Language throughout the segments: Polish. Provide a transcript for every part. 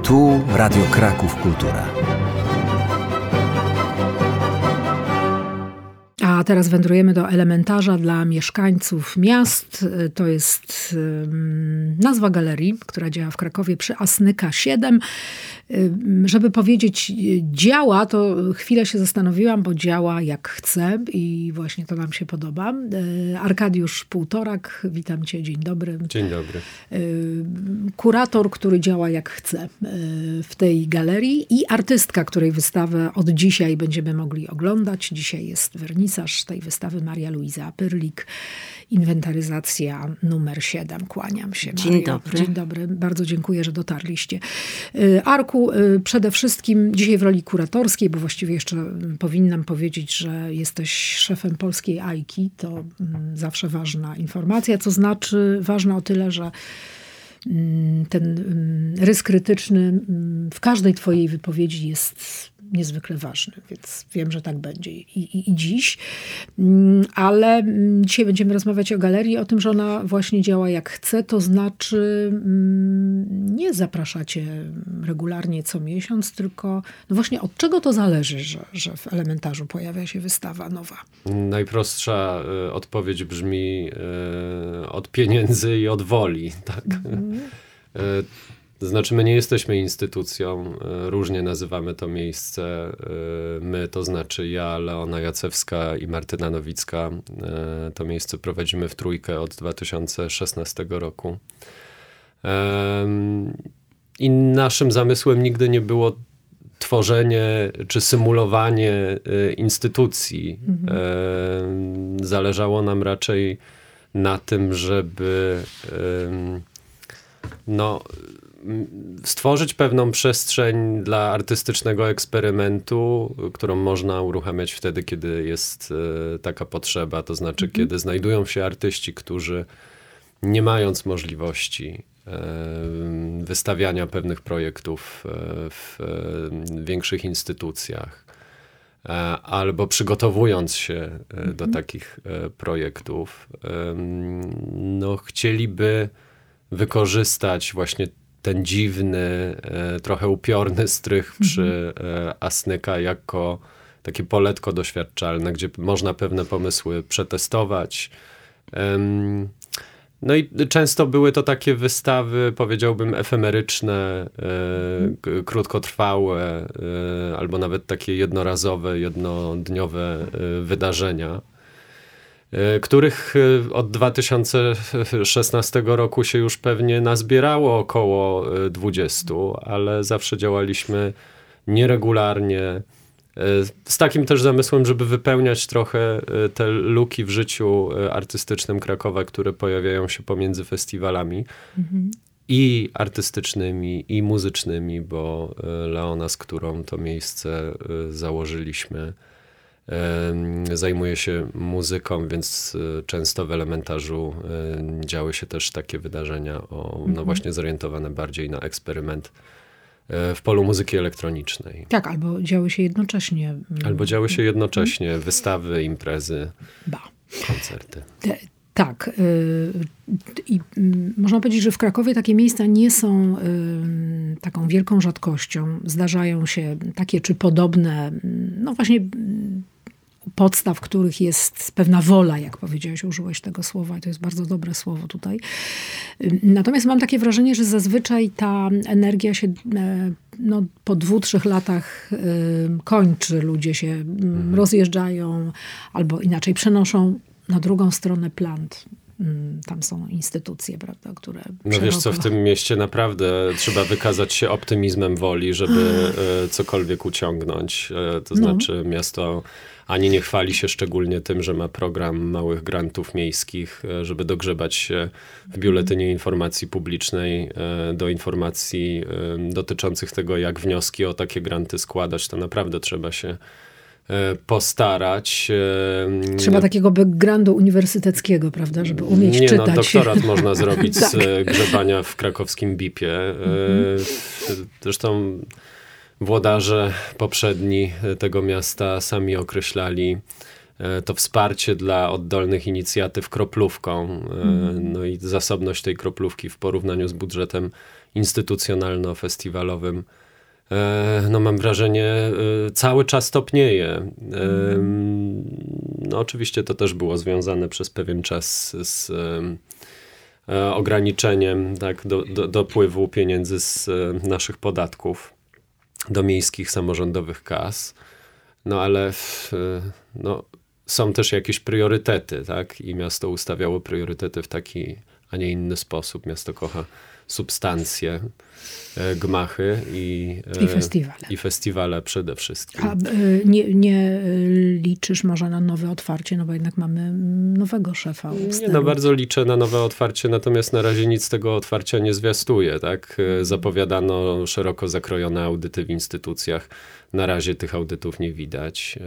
Tu Radio Kraków Kultura. A teraz wędrujemy do elementarza dla mieszkańców miast. To jest nazwa galerii, która działa w Krakowie przy Asnyka 7. Żeby powiedzieć działa, to chwilę się zastanowiłam, bo działa jak chce i właśnie to nam się podoba. Arkadiusz Półtorak, witam cię, dzień dobry. Dzień dobry. Kurator, który działa jak chce w tej galerii i artystka, której wystawę od dzisiaj będziemy mogli oglądać. Dzisiaj jest wernisaż tej wystawy, Maria Luiza Pyrlik. Inwentaryzacja numer 7. Kłaniam się, Mario. Dzień dobry. Dzień dobry. Bardzo dziękuję, że dotarliście. Arku, przede wszystkim dzisiaj w roli kuratorskiej, bo właściwie jeszcze powinnam powiedzieć, że jesteś szefem polskiej AIKI. To zawsze ważna informacja, co znaczy ważna o tyle, że ten rys krytyczny w każdej twojej wypowiedzi jest niezwykle ważny, więc wiem, że tak będzie i dziś. Ale dzisiaj będziemy rozmawiać o galerii, o tym, że ona właśnie działa jak chce, to znaczy nie zapraszacie regularnie co miesiąc, tylko no właśnie od czego to zależy, że w elementarzu pojawia się wystawa nowa? Najprostsza odpowiedź brzmi od pieniędzy i od woli. Tak? To znaczy, my nie jesteśmy instytucją, różnie nazywamy to miejsce. My, to znaczy ja, Leona Jacewska i Martyna Nowicka, to miejsce prowadzimy w trójkę od 2016 roku. I naszym zamysłem nigdy nie było tworzenie czy symulowanie instytucji. Zależało nam raczej na tym, żeby stworzyć pewną przestrzeń dla artystycznego eksperymentu, którą można uruchamiać wtedy, kiedy jest taka potrzeba. To znaczy, kiedy znajdują się artyści, którzy nie mając możliwości wystawiania pewnych projektów w większych instytucjach, albo przygotowując się do takich projektów, chcieliby wykorzystać właśnie ten dziwny, trochę upiorny strych przy Asnyka jako takie poletko doświadczalne, gdzie można pewne pomysły przetestować. No i często były to takie wystawy, powiedziałbym, efemeryczne, krótkotrwałe, albo nawet takie jednorazowe, jednodniowe wydarzenia, których od 2016 roku się już pewnie nazbierało około 20, ale zawsze działaliśmy nieregularnie, z takim też zamysłem, żeby wypełniać trochę te luki w życiu artystycznym Krakowa, które pojawiają się pomiędzy festiwalami i artystycznymi, i muzycznymi, bo Leona, z którą to miejsce założyliśmy, zajmuje się muzyką, więc często w elementarzu działy się też takie wydarzenia właśnie zorientowane bardziej na eksperyment w polu muzyki elektronicznej. Tak, albo działy się jednocześnie. Wystawy, imprezy, koncerty. Tak. I można powiedzieć, że w Krakowie takie miejsca nie są taką wielką rzadkością. Zdarzają się takie czy podobne, właśnie podstaw, których jest pewna wola, jak powiedziałeś, użyłeś tego słowa i to jest bardzo dobre słowo tutaj. Natomiast mam takie wrażenie, że zazwyczaj ta energia się po 2-3 latach kończy. Ludzie się rozjeżdżają albo inaczej przenoszą na drugą stronę plant. Tam są instytucje, prawda, które... Wiesz co, w tym mieście naprawdę trzeba wykazać się optymizmem woli, żeby cokolwiek uciągnąć. To znaczy miasto ani nie chwali się szczególnie tym, że ma program małych grantów miejskich, żeby dogrzebać się w biuletynie informacji publicznej do informacji dotyczących tego, jak wnioski o takie granty składać. To naprawdę trzeba się postarać. Trzeba takiego backgroundu uniwersyteckiego, prawda, żeby umieć czytać. Doktorat można zrobić z grzebania w krakowskim BIP-ie. Zresztą włodarze poprzedni tego miasta sami określali to wsparcie dla oddolnych inicjatyw kroplówką, no i zasobność tej kroplówki w porównaniu z budżetem instytucjonalno-festiwalowym, no mam wrażenie, cały czas topnieje. No oczywiście to też było związane przez pewien czas z ograniczeniem tak, dopływu pieniędzy z naszych podatków do miejskich samorządowych kas. No ale no, są też jakieś priorytety, tak? I miasto ustawiało priorytety w taki, a nie inny sposób. Miasto kocha substancje, gmachy i festiwale przede wszystkim. A nie liczysz może na nowe otwarcie, no bo jednak mamy nowego szefa. Nie, no bardzo liczę na nowe otwarcie, natomiast na razie nic z tego otwarcia nie zwiastuje, tak? Zapowiadano szeroko zakrojone audyty w instytucjach. Na razie tych audytów nie widać.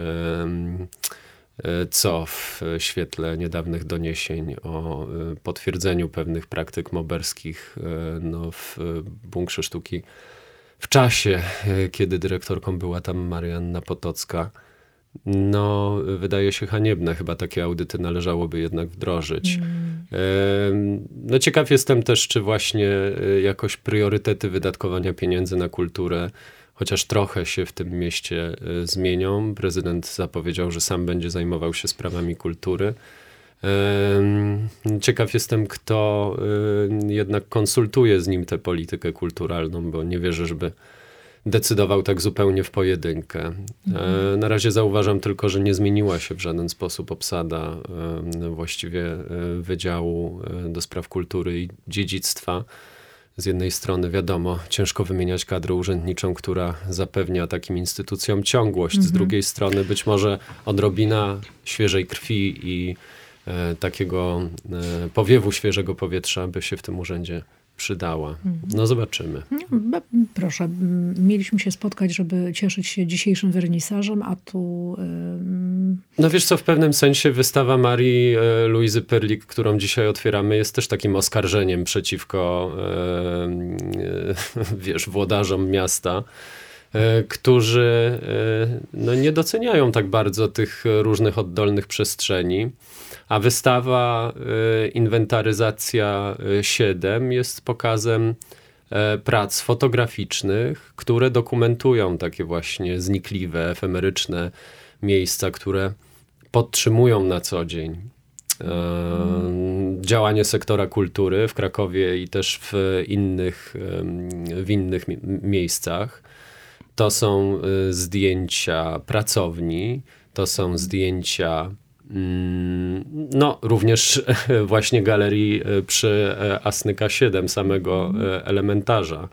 Co w świetle niedawnych doniesień o potwierdzeniu pewnych praktyk moberskich no, w Bunkrze Sztuki w czasie, kiedy dyrektorką była tam Marianna Potocka, no wydaje się haniebne. Chyba takie audyty należałoby jednak wdrożyć. No ciekaw jestem też, czy właśnie jakoś priorytety wydatkowania pieniędzy na kulturę chociaż trochę się w tym mieście zmienią. Prezydent zapowiedział, że sam będzie zajmował się sprawami kultury. Ciekaw jestem, kto jednak konsultuje z nim tę politykę kulturalną, bo nie wierzę, żeby decydował tak zupełnie w pojedynkę. Na razie zauważam tylko, że nie zmieniła się w żaden sposób obsada właściwie Wydziału do Spraw Kultury i Dziedzictwa. Z jednej strony wiadomo, ciężko wymieniać kadrę urzędniczą, która zapewnia takim instytucjom ciągłość. Z drugiej strony być może odrobina świeżej krwi i takiego powiewu świeżego powietrza by się w tym urzędzie przydała. No zobaczymy. Proszę, mieliśmy się spotkać, żeby cieszyć się dzisiejszym wernisażem, a tu... No wiesz co, w pewnym sensie wystawa Marii Luizy Pyrlik, którą dzisiaj otwieramy, jest też takim oskarżeniem przeciwko wiesz, włodarzom miasta, którzy no, nie doceniają tak bardzo tych różnych oddolnych przestrzeni. A wystawa Inwentaryzacja 7 jest pokazem prac fotograficznych, które dokumentują takie właśnie znikliwe, efemeryczne miejsca, które podtrzymują na co dzień działanie sektora kultury w Krakowie i też w innych miejscach. To są zdjęcia pracowni, to są zdjęcia no, również właśnie galerii przy Asnyka 7, samego elementarza.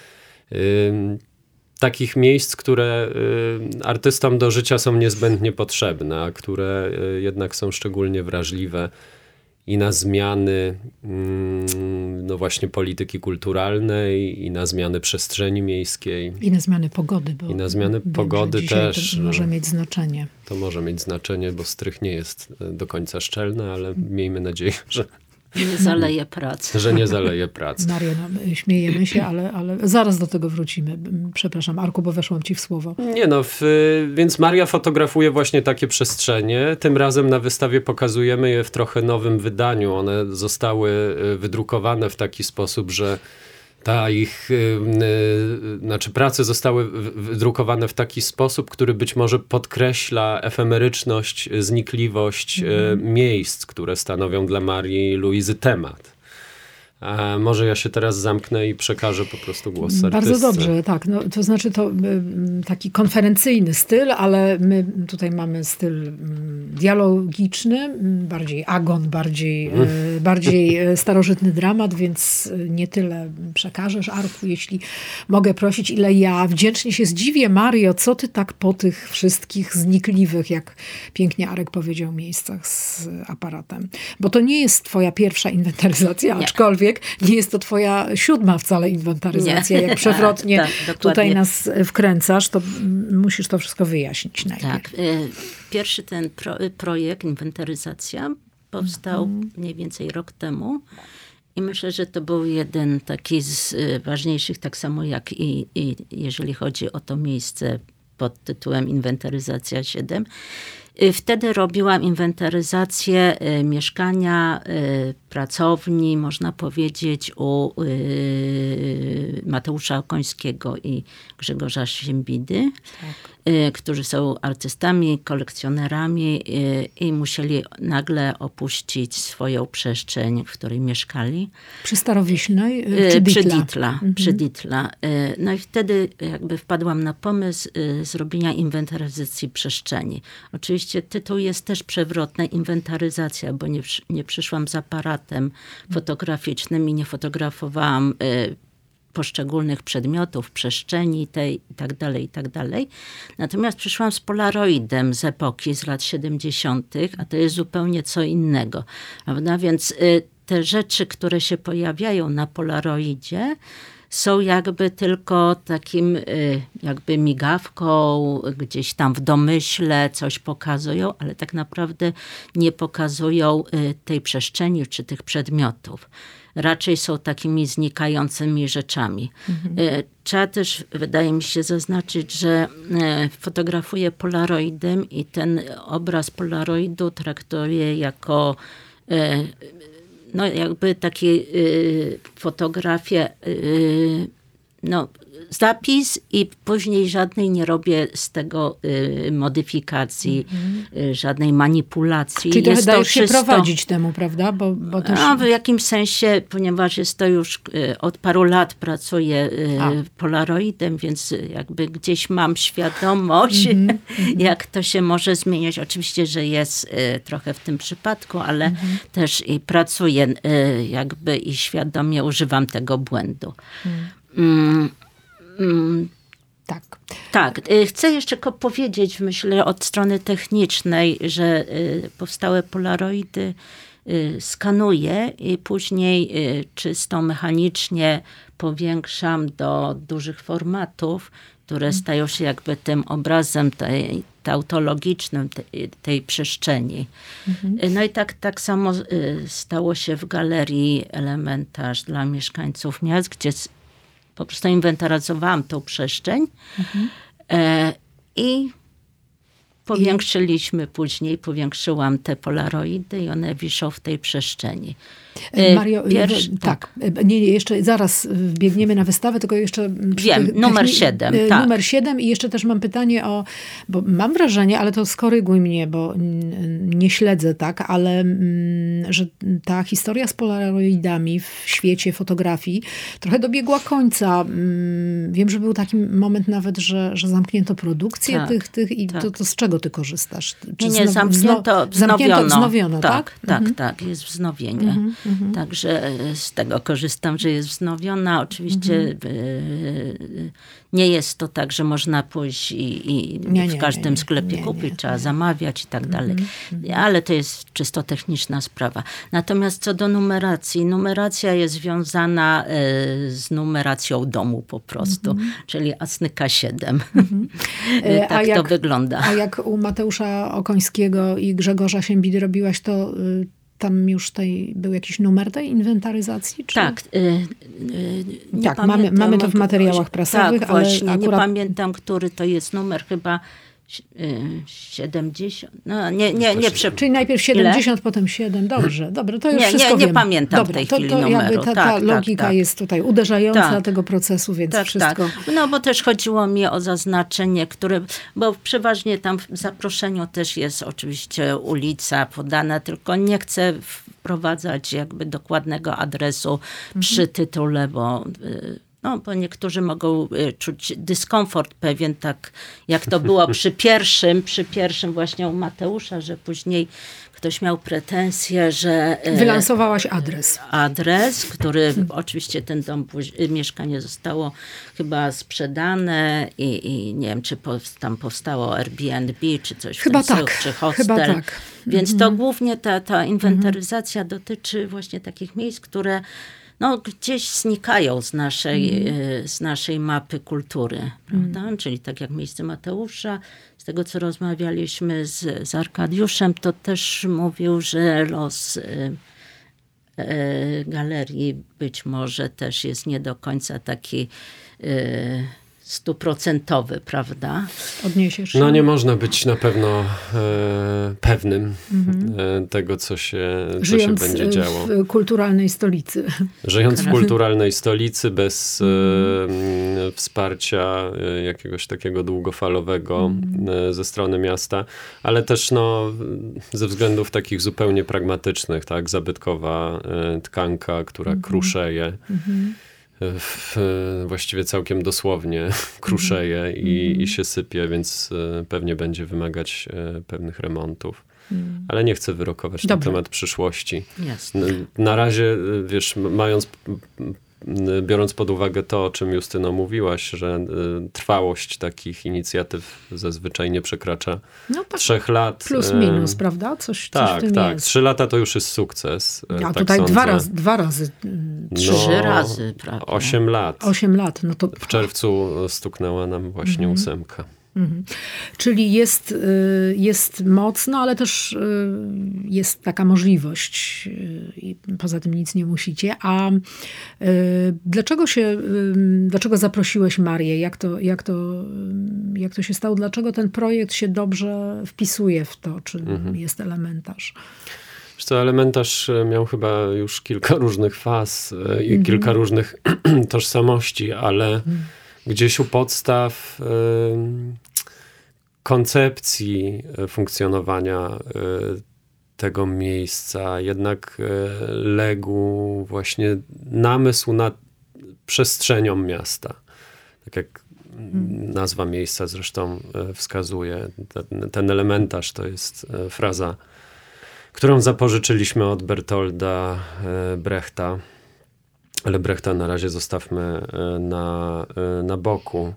Takich miejsc, które artystom do życia są niezbędnie potrzebne, a które jednak są szczególnie wrażliwe i na zmiany no właśnie polityki kulturalnej, i na zmiany przestrzeni miejskiej. I na zmiany pogody. I na zmiany pogody też. To może mieć znaczenie. To może mieć znaczenie, bo strych nie jest do końca szczelny, ale miejmy nadzieję, że nie zaleje prac. Że nie zaleje prac. Maria, no, śmiejemy się, ale zaraz do tego wrócimy. Przepraszam, Arku, bo weszłam ci w słowo. Nie no, więc Maria fotografuje właśnie takie przestrzenie. Tym razem na wystawie pokazujemy je w trochę nowym wydaniu. One zostały wydrukowane w taki sposób, że prace zostały wydrukowane w taki sposób, który być może podkreśla efemeryczność, znikliwość miejsc, które stanowią dla Marii Luizy temat. A może ja się teraz zamknę i przekażę po prostu głos artystce. Bardzo dobrze, tak. No, to znaczy to taki konferencyjny styl, ale my tutaj mamy styl dialogiczny, bardziej agon, bardziej starożytny dramat, więc nie tyle przekażesz, Arku, jeśli mogę prosić, ile ja wdzięcznie się zdziwię, Mario, co ty tak po tych wszystkich znikliwych, jak pięknie Arek powiedział, miejscach z aparatem. Bo to nie jest twoja pierwsza inwentaryzacja, aczkolwiek nie jest to twoja 7. wcale inwentaryzacja. Jak przewrotnie tak, tutaj nas wkręcasz, to musisz to wszystko wyjaśnić najpierw. Tak. Pierwszy ten projekt, inwentaryzacja, powstał mniej więcej rok temu. I myślę, że to był jeden taki z ważniejszych, tak samo jak i jeżeli chodzi o to miejsce pod tytułem Inwentaryzacja 7. Wtedy robiłam inwentaryzację mieszkania, pracowni, można powiedzieć, u Mateusza Okońskiego i Grzegorza Siembidy, którzy są artystami, kolekcjonerami i musieli nagle opuścić swoją przestrzeń, w której mieszkali. Przy Starowiśnej? Przy Ditla. No i wtedy jakby wpadłam na pomysł zrobienia inwentaryzacji przestrzeni. Oczywiście tytuł jest też przewrotny, inwentaryzacja, bo nie przyszłam z aparatem fotograficznym i nie fotografowałam poszczególnych przedmiotów, przestrzeni tej i tak dalej. Natomiast przyszłam z polaroidem z epoki, z lat 70., a to jest zupełnie co innego. Prawda? Więc te rzeczy, które się pojawiają na polaroidzie, są jakby tylko takim jakby migawką, gdzieś tam w domyśle coś pokazują, ale tak naprawdę nie pokazują tej przestrzeni czy tych przedmiotów. Raczej są takimi znikającymi rzeczami. Trzeba też, wydaje mi się, zaznaczyć, że fotografuję polaroidem i ten obraz polaroidu traktuję jako no jakby takie fotografie, no zapis i później żadnej nie robię z tego modyfikacji, żadnej manipulacji. Czyli trochę dajesz się prowadzić temu, prawda? Bo też... No, w jakimś sensie, ponieważ jest to już od paru lat pracuję polaroidem, więc jakby gdzieś mam świadomość, jak to się może zmieniać. Oczywiście, że jest trochę w tym przypadku, ale też i pracuję jakby i świadomie używam tego błędu. Tak. Tak. Chcę jeszcze powiedzieć, myślę, od strony technicznej, że powstałe polaroidy skanuję i później czysto mechanicznie powiększam do dużych formatów, które stają się jakby tym obrazem tautologicznym tej przestrzeni. No i tak samo stało się w galerii Elementarz dla mieszkańców miast, gdzie po prostu inwentaryzowałam tą przestrzeń i powiększyłam te polaroidy i one wiszą w tej przestrzeni. Mario, tak. Nie, jeszcze zaraz wbiegniemy na wystawę, tylko jeszcze... Wiem, numer 7. Tak. Numer 7 i jeszcze też mam pytanie bo mam wrażenie, ale to skoryguj mnie, bo nie śledzę, tak, ale że ta historia z polaroidami w świecie fotografii trochę dobiegła końca. Wiem, że był taki moment nawet, że zamknięto produkcję tych i to z czego ty korzystasz? Czy wznowiono, tak? Tak, jest wznowienie. Także z tego korzystam, że jest wznowiona. Oczywiście nie jest to tak, że można pójść i w każdym sklepie kupić, trzeba zamawiać i tak dalej. Ale to jest czysto techniczna sprawa. Natomiast co do numeracji, numeracja jest związana z numeracją domu po prostu, czyli Asnyka 7. Tak to wygląda. A jak u Mateusza Okońskiego i Grzegorza Siembidy robiłaś to... Tam już był jakiś numer tej inwentaryzacji? Czy? Tak. Tak, mamy to w materiałach prasowych, tak, właśnie, ale akurat... nie pamiętam, który to jest numer, chyba 70. No, nie Czyli najpierw 70, potem 7. Dobrze, to już wszystko nie pamiętam w tej chwili numeru. Ta logika jest tutaj uderzająca tego procesu, więc wszystko... Tak. No bo też chodziło mi o zaznaczenie, bo przeważnie tam w zaproszeniu też jest oczywiście ulica podana, tylko nie chcę wprowadzać jakby dokładnego adresu przy tytule, bo niektórzy mogą czuć dyskomfort pewien, tak jak to było przy pierwszym właśnie u Mateusza, że później ktoś miał pretensje, że... Wylansowałaś adres. Który oczywiście ten mieszkanie zostało chyba sprzedane i nie wiem, czy tam powstało Airbnb, czy coś chyba w tym tak. czy hostel. Chyba tak. Więc to głównie ta inwentaryzacja dotyczy właśnie takich miejsc, które gdzieś znikają z naszej mapy kultury, prawda? Czyli tak jak miejsce Mateusza, z tego co rozmawialiśmy z Arkadiuszem, to też mówił, że los galerii być może też jest nie do końca taki 100%, prawda? Odniesiesz? No nie można być na pewno pewnym tego, co się będzie działo. W kulturalnej stolicy. Żyjąc w kulturalnej stolicy bez wsparcia jakiegoś takiego długofalowego ze strony miasta, ale też ze względów takich zupełnie pragmatycznych, tak, zabytkowa tkanka, która kruszeje. Właściwie całkiem dosłownie kruszeje i się sypie, więc pewnie będzie wymagać pewnych remontów. Ale nie chcę wyrokować na temat przyszłości. Jasne. Na razie, wiesz, biorąc pod uwagę to, o czym Justyno mówiłaś, że trwałość takich inicjatyw zazwyczaj nie przekracza 3 lat. Plus minus, prawda? Coś w tym jest. 3 lata to już jest sukces. A tak tutaj sądzę. dwa razy. 3 razy, prawda? 8 lat. 8 lat. No to... W czerwcu stuknęła nam właśnie 8. Czyli jest mocno, ale też jest taka możliwość. I poza tym nic nie musicie. A dlaczego zaprosiłeś Marię? Jak to się stało? Dlaczego ten projekt się dobrze wpisuje w to, czym jest Elementarz? Wiesz co, Elementarz miał chyba już kilka różnych faz i kilka różnych tożsamości, ale gdzieś u podstaw koncepcji funkcjonowania tego miejsca jednak legł właśnie namysł nad przestrzenią miasta. Tak jak nazwa miejsca zresztą wskazuje. Ten elementarz to jest fraza, którą zapożyczyliśmy od Bertolda Brechta. Ale Brechta na razie zostawmy na boku.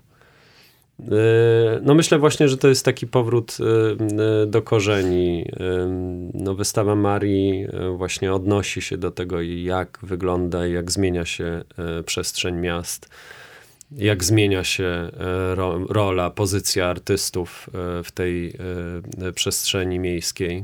No myślę właśnie, że to jest taki powrót do korzeni. No wystawa Marii właśnie odnosi się do tego, jak wygląda i jak zmienia się przestrzeń miast, jak zmienia się rola, pozycja artystów w tej przestrzeni miejskiej.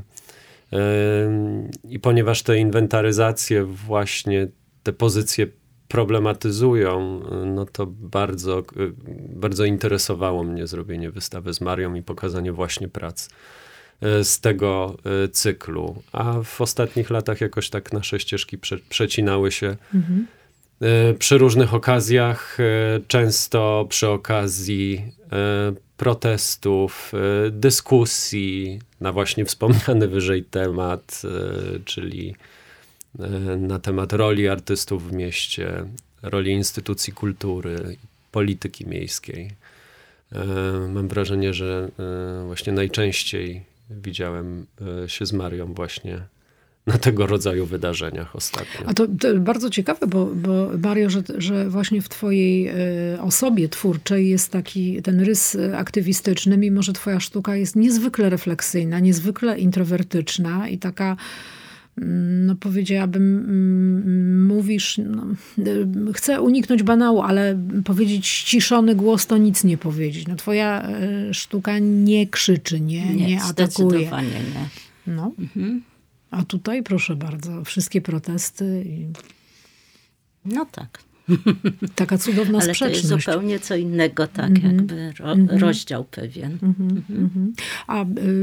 I ponieważ te inwentaryzacje właśnie te pozycje problematyzują, no to bardzo, bardzo interesowało mnie zrobienie wystawy z Marią i pokazanie właśnie prac z tego cyklu. A w ostatnich latach jakoś tak nasze ścieżki przecinały się przy różnych okazjach, często przy okazji protestów, dyskusji na właśnie wspomniany wyżej temat, czyli na temat roli artystów w mieście, roli instytucji kultury, polityki miejskiej. Mam wrażenie, że właśnie najczęściej widziałem się z Marią właśnie na tego rodzaju wydarzeniach ostatnio. A to bardzo ciekawe, bo Mario, że właśnie w twojej osobie twórczej jest taki ten rys aktywistyczny, mimo że twoja sztuka jest niezwykle refleksyjna, niezwykle introwertyczna i taka, no powiedziałabym, mówisz, no, chcę uniknąć banału, ale powiedzieć ściszony głos to nic nie powiedzieć. No twoja sztuka nie krzyczy, nie atakuje. Zdecydowanie nie. No. A tutaj, proszę bardzo, wszystkie protesty. No tak. Taka cudowna ale sprzeczność. Ale to jest zupełnie co innego, tak jakby rozdział pewien. A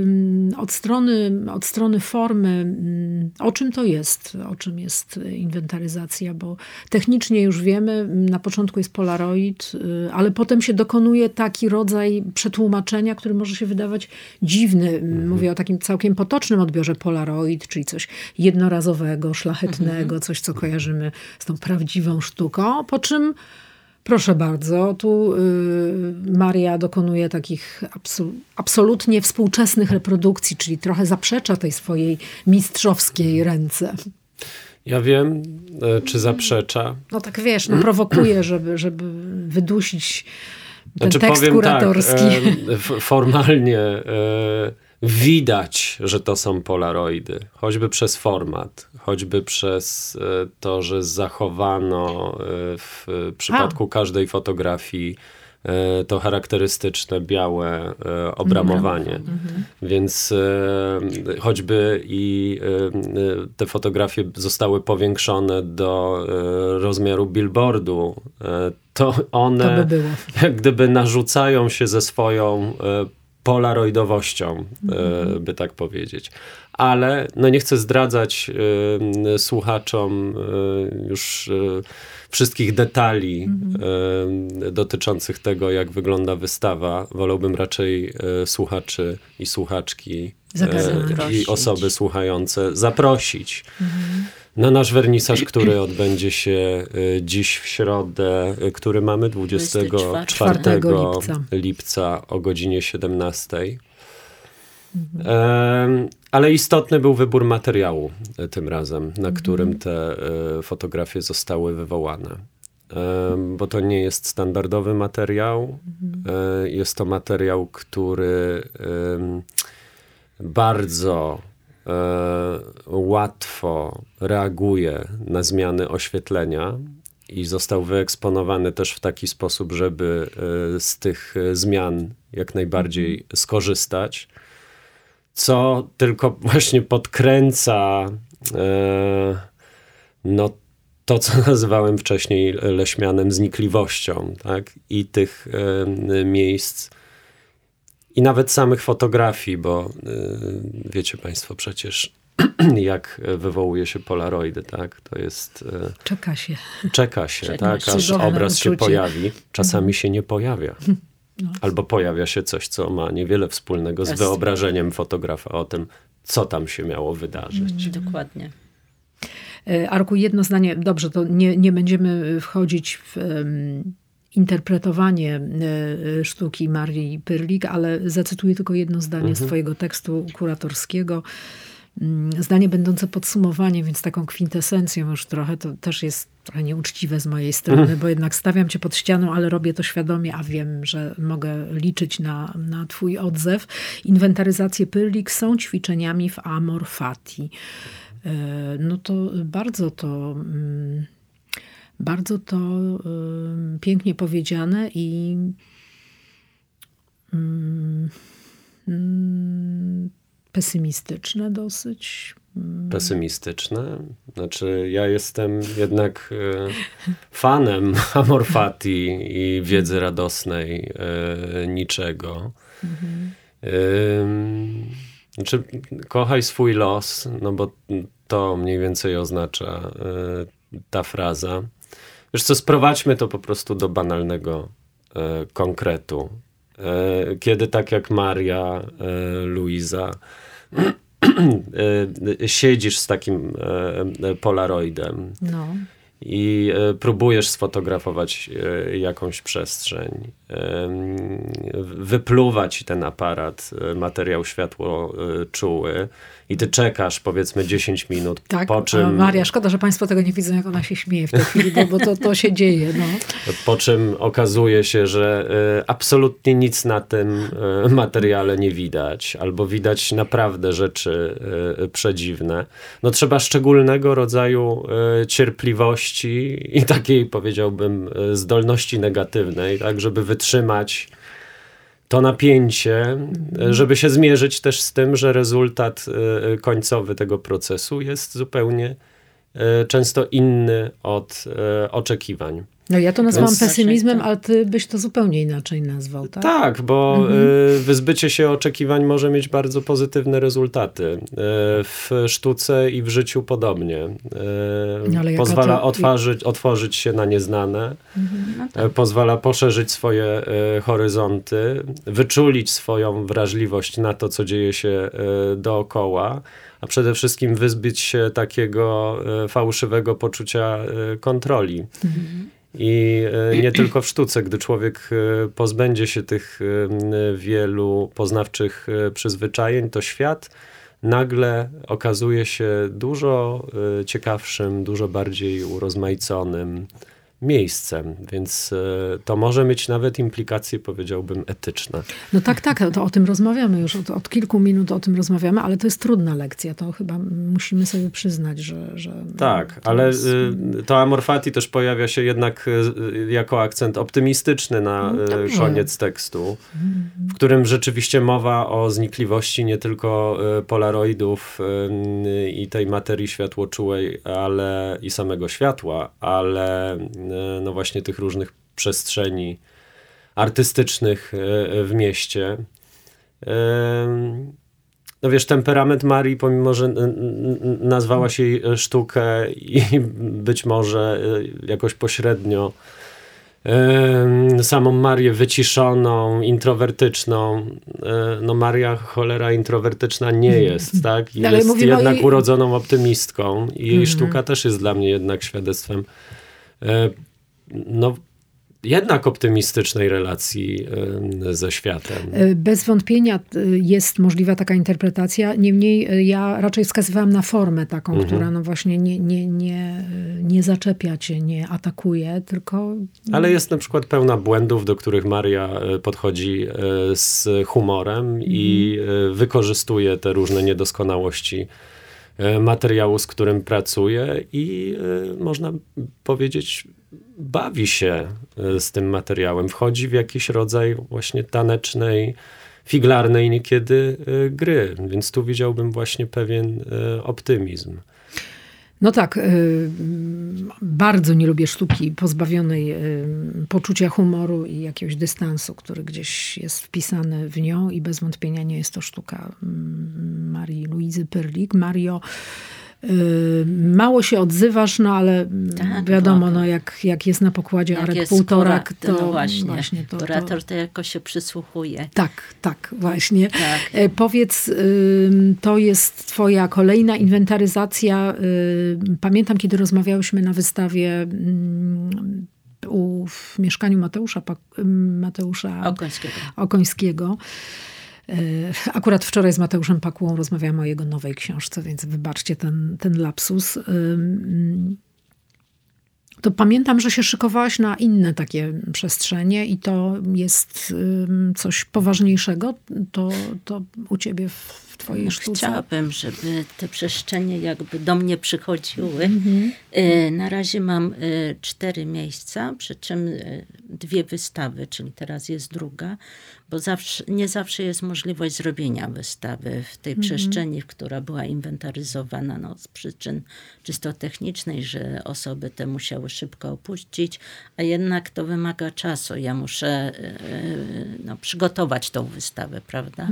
od strony formy, o czym to jest? O czym jest inwentaryzacja? Bo technicznie już wiemy, na początku jest polaroid, ale potem się dokonuje taki rodzaj przetłumaczenia, który może się wydawać dziwny. Mówię o takim całkiem potocznym odbiorze polaroid, czyli coś jednorazowego, szlachetnego, coś, co kojarzymy z tą prawdziwą sztuką. Po czym, proszę bardzo, tu Maria dokonuje takich absolutnie współczesnych reprodukcji, czyli trochę zaprzecza tej swojej mistrzowskiej ręce. Ja wiem, czy zaprzecza. No tak wiesz, no prowokuje, żeby wydusić ten tekst powiem kuratorski. Tak, formalnie widać, że to są polaroidy. Choćby przez format, choćby przez to, że zachowano w przypadku każdej fotografii to charakterystyczne białe obramowanie. Więc choćby i te fotografie zostały powiększone do rozmiaru billboardu to one To by było. jak gdyby narzucają się ze swoją polaroidowością, by tak powiedzieć. Ale no nie chcę zdradzać słuchaczom już wszystkich detali dotyczących tego, jak wygląda wystawa. Wolałbym raczej słuchaczy i słuchaczki i osoby słuchające zaprosić na nasz wernisaż, który odbędzie się dziś w środę, który mamy 24 lipca o godzinie 17. Ale istotny był wybór materiału tym razem, na którym te fotografie zostały wywołane. Bo to nie jest standardowy materiał. Jest to materiał, który bardzo łatwo reaguje na zmiany oświetlenia i został wyeksponowany też w taki sposób, żeby z tych zmian jak najbardziej skorzystać. Co tylko właśnie podkręca no, to, co nazywałem wcześniej leśmianem znikliwością, tak? I tych miejsc, i nawet samych fotografii, bo wiecie państwo przecież, jak wywołuje się polaroidy, tak? To jest... Czeka się, tak? Aż obraz się pojawi. Czasami się nie pojawia. Albo pojawia się coś, co ma niewiele wspólnego z wyobrażeniem fotografa o tym, co tam się miało wydarzyć. Dokładnie. Arku, jedno zdanie. Dobrze, to nie będziemy wchodzić w interpretowanie sztuki Marii Pyrlik, ale zacytuję tylko jedno zdanie z twojego tekstu kuratorskiego. Zdanie będące podsumowaniem, więc taką kwintesencją już trochę, to też jest trochę nieuczciwe z mojej strony, bo jednak stawiam cię pod ścianą, ale robię to świadomie, a wiem, że mogę liczyć na twój odzew. Inwentaryzacje Pyrlik są ćwiczeniami w amor fati. No to bardzo to pięknie powiedziane i pesymistyczne dosyć. Pesymistyczne? Znaczy ja jestem jednak fanem amor fati i wiedzy radosnej niczego. Znaczy kochaj swój los, no bo to mniej więcej oznacza ta fraza. Wiesz co, sprowadźmy to po prostu do banalnego konkretu. Kiedy tak jak Maria Luisa siedzisz z takim polaroidem i próbujesz sfotografować jakąś przestrzeń, wypluwa ci ten aparat materiał światłoczuły i ty czekasz powiedzmy 10 minut, tak, po czym... Maria, szkoda, że państwo tego nie widzą, jak ona się śmieje w tej chwili, bo to się dzieje. No. Po czym okazuje się, że absolutnie nic na tym materiale nie widać, albo widać naprawdę rzeczy przedziwne. No trzeba szczególnego rodzaju cierpliwości i takiej, powiedziałbym, zdolności negatywnej, tak, żeby wytrzymać to napięcie, żeby się zmierzyć też z tym, że rezultat końcowy tego procesu jest zupełnie często inny od oczekiwań. No ja to nazwałam pesymizmem, ale ty byś to zupełnie inaczej nazwał, tak? Tak, bo wyzbycie się oczekiwań może mieć bardzo pozytywne rezultaty. W sztuce i w życiu podobnie. Pozwala otworzyć się na nieznane, pozwala poszerzyć swoje horyzonty, wyczulić swoją wrażliwość na to, co dzieje się dookoła, a przede wszystkim wyzbyć się takiego fałszywego poczucia kontroli. I nie tylko w sztuce, gdy człowiek pozbędzie się tych wielu poznawczych przyzwyczajeń, to świat nagle okazuje się dużo ciekawszym, dużo bardziej urozmaiconym miejscem, więc to może mieć nawet implikacje, powiedziałbym, etyczne. No tak, to o tym rozmawiamy już, od kilku minut o tym rozmawiamy, ale to jest trudna lekcja, to chyba musimy sobie przyznać, że tak, ale to amor fati też pojawia się jednak jako akcent optymistyczny na koniec tekstu, w którym rzeczywiście mowa o znikliwości nie tylko polaroidów i tej materii światłoczułej, ale i samego światła, ale no właśnie tych różnych przestrzeni artystycznych w mieście. No wiesz, temperament Marii, pomimo że nazwała się jej sztukę i być może jakoś pośrednio samą Marię wyciszoną, introwertyczną. No Maria cholera introwertyczna nie jest, tak? Jest jednak urodzoną optymistką i jej sztuka też jest dla mnie jednak świadectwem no jednak optymistycznej relacji ze światem. Bez wątpienia jest możliwa taka interpretacja. Niemniej ja raczej wskazywałam na formę taką, która no właśnie nie zaczepia cię, nie atakuje, tylko... Ale jest na przykład pełna błędów, do których Maria podchodzi z humorem i wykorzystuje te różne niedoskonałości materiału, z którym pracuje i można powiedzieć, bawi się z tym materiałem. Wchodzi w jakiś rodzaj właśnie tanecznej, figlarnej niekiedy gry. Więc tu widziałbym właśnie pewien optymizm. No tak, bardzo nie lubię sztuki pozbawionej poczucia humoru i jakiegoś dystansu, który gdzieś jest wpisany w nią i bez wątpienia nie jest to sztuka Marii Luizy Pyrlik. Mario, mało się odzywasz, no ale tak, wiadomo, no jak jest na pokładzie Arek Półtorak, to no właśnie kurator to jakoś się przysłuchuje. Tak, właśnie. Tak. Powiedz, to jest twoja kolejna inwentaryzacja. Pamiętam, kiedy rozmawiałyśmy na wystawie w mieszkaniu Mateusza Okońskiego. Akurat wczoraj z Mateuszem Pakułą rozmawiałam o jego nowej książce, więc wybaczcie ten lapsus. To pamiętam, że się szykowałaś na inne takie przestrzenie i to jest coś poważniejszego. To u ciebie w twojej sztuce. Chciałabym, żeby te przestrzenie jakby do mnie przychodziły. Na razie mam 4 miejsca, przy czym 2 wystawy, czyli teraz jest druga, bo nie zawsze jest możliwość zrobienia wystawy w tej przestrzeni, która była inwentaryzowana no, z przyczyn czysto technicznej, że osoby te musiały szybko opuścić, a jednak to wymaga czasu. Ja muszę przygotować tą wystawę, prawda?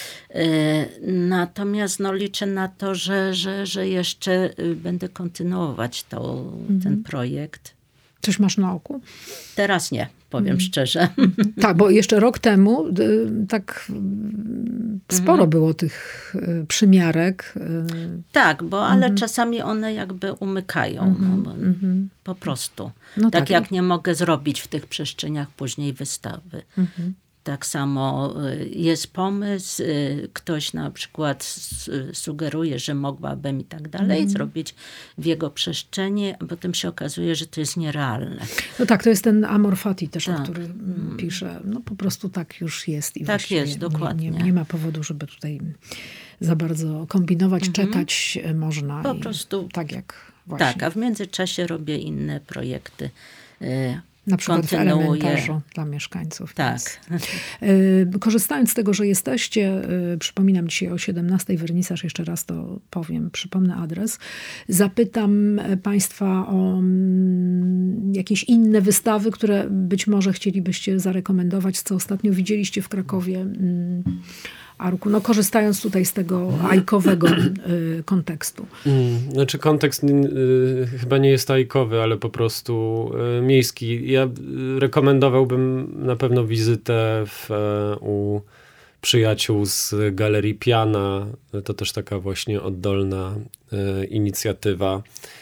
Natomiast liczę na to, że jeszcze będę kontynuować ten projekt. Coś masz na oku? Teraz nie, powiem szczerze. Tak, bo jeszcze rok temu tak sporo było tych przymiarek. Tak, ale czasami one jakby umykają. Po prostu. No tak jak nie mogę zrobić w tych przestrzeniach później wystawy. Tak samo jest pomysł, ktoś na przykład sugeruje, że mogłabym i tak dalej zrobić w jego przestrzeni, a potem się okazuje, że to jest nierealne. No tak, to jest ten Amor Fati też, o którym pisze. No po prostu tak już jest. I tak jest, dokładnie. Nie ma powodu, żeby tutaj za bardzo kombinować, czekać można. Po prostu. Tak jak właśnie. Tak, a w międzyczasie robię inne projekty. Na przykład w elementarzu dla mieszkańców. Tak. Korzystając z tego, że jesteście, przypominam dzisiaj o 17:00 wernisaż, jeszcze raz to powiem, przypomnę adres. Zapytam państwa o jakieś inne wystawy, które być może chcielibyście zarekomendować, co ostatnio widzieliście w Krakowie. Arku, no korzystając tutaj z tego ajkowego kontekstu. Znaczy kontekst chyba nie jest ajkowy, ale po prostu miejski. Ja rekomendowałbym na pewno wizytę u przyjaciół z Galerii Piana. To też taka właśnie oddolna inicjatywa.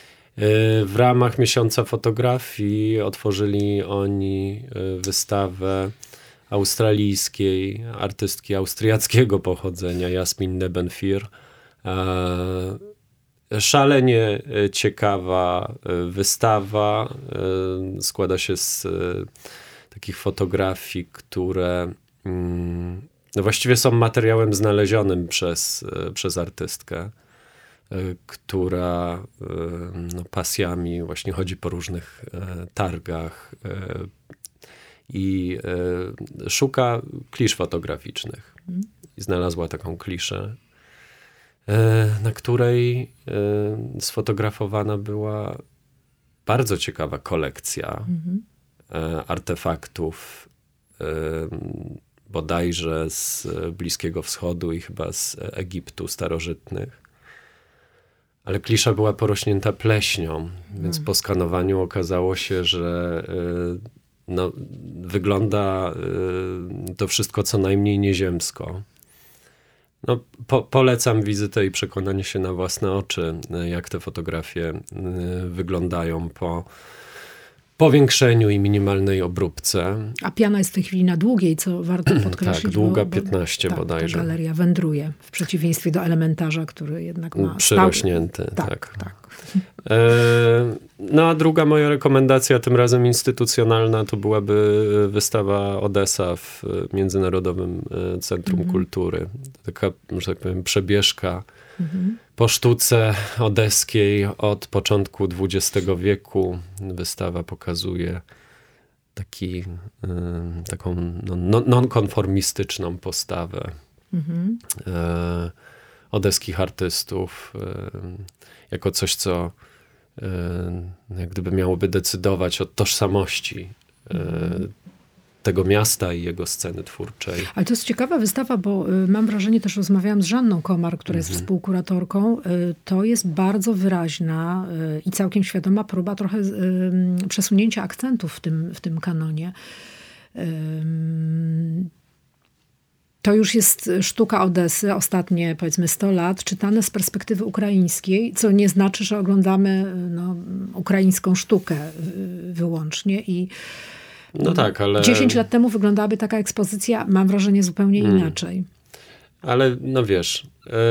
W ramach Miesiąca Fotografii otworzyli oni wystawę australijskiej artystki austriackiego pochodzenia Jasmin Nebenfir. Szalenie ciekawa wystawa. Składa się z takich fotografii, które no właściwie są materiałem znalezionym przez artystkę, która pasjami właśnie chodzi po różnych targach i szuka klisz fotograficznych. I znalazła taką kliszę, na której sfotografowana była bardzo ciekawa kolekcja artefaktów, bodajże z Bliskiego Wschodu i chyba z Egiptu starożytnych. Ale klisza była porośnięta pleśnią, więc po skanowaniu okazało się, że wygląda to wszystko co najmniej nieziemsko. Polecam wizytę i przekonanie się na własne oczy, jak te fotografie wyglądają po powiększeniu i minimalnej obróbce. A piana jest w tej chwili na długiej, co warto podkreślić. Tak, długa 15 bodajże. Ta galeria wędruje, w przeciwieństwie do elementarza, który jednak ma przyrośnięty. Tak. A druga moja rekomendacja, tym razem instytucjonalna, to byłaby wystawa Odessa w Międzynarodowym Centrum Kultury. Taka, że tak powiem, przebieżka po sztuce odeskiej od początku XX wieku. Wystawa pokazuje taką nonkonformistyczną postawę odeskich artystów jako coś, co jak gdyby miałoby decydować o tożsamości tego miasta i jego sceny twórczej. Ale to jest ciekawa wystawa, bo mam wrażenie, też rozmawiałam z Żanną Komar, która jest współkuratorką. To jest bardzo wyraźna i całkiem świadoma próba trochę przesunięcia akcentów w tym kanonie. To już jest sztuka Odessy, ostatnie powiedzmy 100 lat, czytane z perspektywy ukraińskiej, co nie znaczy, że oglądamy ukraińską sztukę wyłącznie. I tak, ale 10 lat temu wyglądałaby taka ekspozycja, mam wrażenie, zupełnie inaczej. Ale wiesz,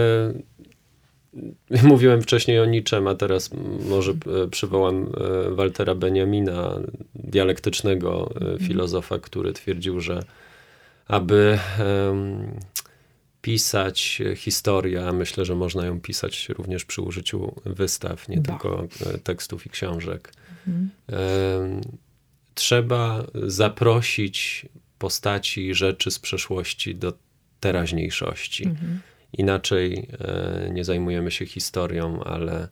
mówiłem wcześniej o Nietzschem, a teraz może przywołam Waltera Benjamina, dialektycznego filozofa, który twierdził, że aby pisać historię, a myślę, że można ją pisać również przy użyciu wystaw, nie tylko tekstów i książek. Trzeba zaprosić postaci i rzeczy z przeszłości do teraźniejszości. Inaczej nie zajmujemy się historią, ale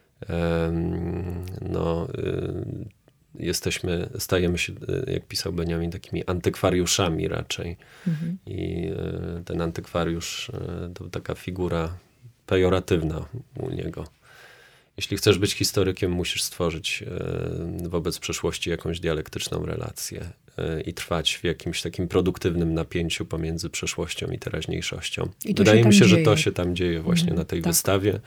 stajemy się, jak pisał Benjamin, takimi antykwariuszami raczej. I ten antykwariusz to taka figura pejoratywna u niego. Jeśli chcesz być historykiem, musisz stworzyć wobec przeszłości jakąś dialektyczną relację i trwać w jakimś takim produktywnym napięciu pomiędzy przeszłością i teraźniejszością. Wydaje mi się, że to się tam dzieje właśnie na tej wystawie.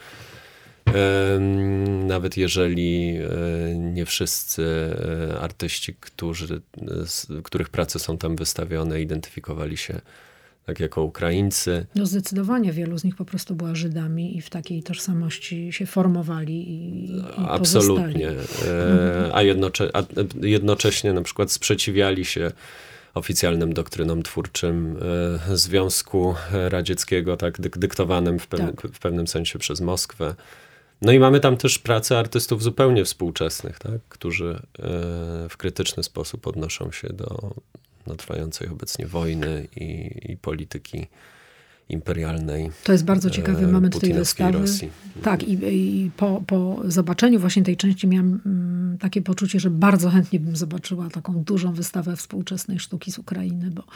Nawet jeżeli nie wszyscy artyści, których prace są tam wystawione, identyfikowali się tak jako Ukraińcy. Zdecydowanie wielu z nich po prostu była Żydami i w takiej tożsamości się formowali i absolutnie. A jednocześnie na przykład sprzeciwiali się oficjalnym doktrynom twórczym Związku Radzieckiego, tak dyktowanym w pewnym sensie przez Moskwę. I mamy tam też prace artystów zupełnie współczesnych, tak, którzy w krytyczny sposób odnoszą się do trwającej obecnie wojny i polityki imperialnej. To jest bardzo ciekawy moment tej wystawy. Rosji. Tak, i po zobaczeniu właśnie tej części miałam takie poczucie, że bardzo chętnie bym zobaczyła taką dużą wystawę współczesnej sztuki z Ukrainy, bo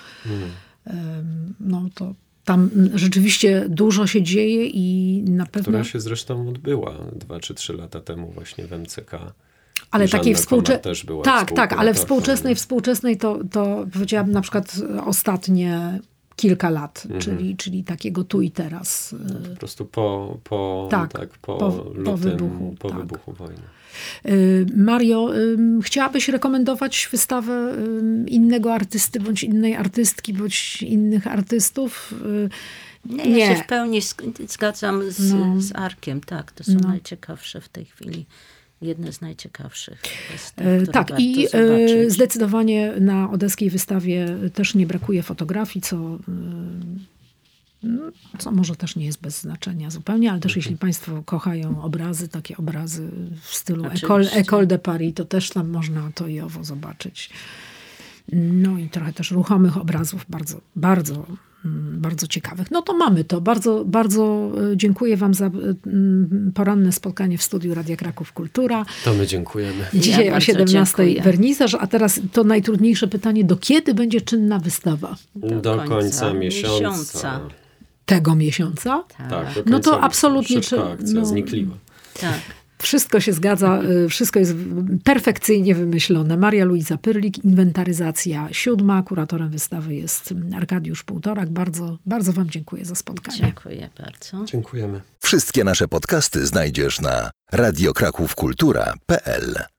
to tam rzeczywiście dużo się dzieje i na pewno... Która się zresztą odbyła 2 czy 3 lata temu właśnie w MCK. Ale takiej też była ale współczesnej to powiedziałabym na przykład ostatnie kilka lat, czyli takiego tu i teraz. Po prostu po wybuchu wojny. Mario, chciałabyś rekomendować wystawę innego artysty, bądź innej artystki, bądź innych artystów? Nie, ja się w pełni zgadzam z Arkiem. Tak, to są najciekawsze w tej chwili. Jedne z najciekawszych wystaw, tak, i zdecydowanie na odeskiej wystawie też nie brakuje fotografii, co może też nie jest bez znaczenia zupełnie, ale też jeśli państwo kochają obrazy, takie obrazy w stylu École de Paris, to też tam można to i owo zobaczyć. I trochę też ruchomych obrazów, bardzo, bardzo bardzo ciekawych. No to mamy to. Bardzo, bardzo dziękuję wam za poranne spotkanie w studiu Radia Kraków Kultura. To my dziękujemy. Dzisiaj o 17:00 dziękuję. wernisaż, a teraz to najtrudniejsze pytanie, do kiedy będzie czynna wystawa? Do końca miesiąca. Tego miesiąca? Tak, do końca. No to absolutnie szybka akcja, znikliwa. Tak. Wszystko się zgadza, wszystko jest perfekcyjnie wymyślone. Maria Luiza Pyrlik, inwentaryzacja 7. Kuratorem wystawy jest Arkadiusz Półtorak. Bardzo, bardzo wam dziękuję za spotkanie. Dziękuję bardzo. Dziękujemy. Wszystkie nasze podcasty znajdziesz na radiokrakówkultura.pl.